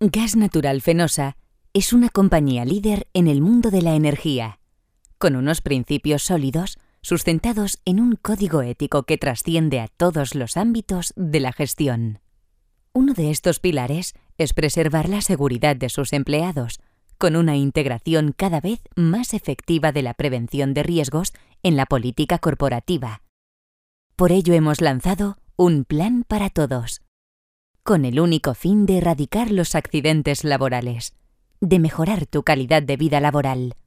Gas Natural Fenosa es una compañía líder en el mundo de la energía, con unos principios sólidos sustentados en un código ético que trasciende a todos los ámbitos de la gestión. Uno de estos pilares es preservar la seguridad de sus empleados, con una integración cada vez más efectiva de la prevención de riesgos en la política corporativa. Por ello hemos lanzado un plan para todos, con el único fin de erradicar los accidentes laborales, de mejorar tu calidad de vida laboral,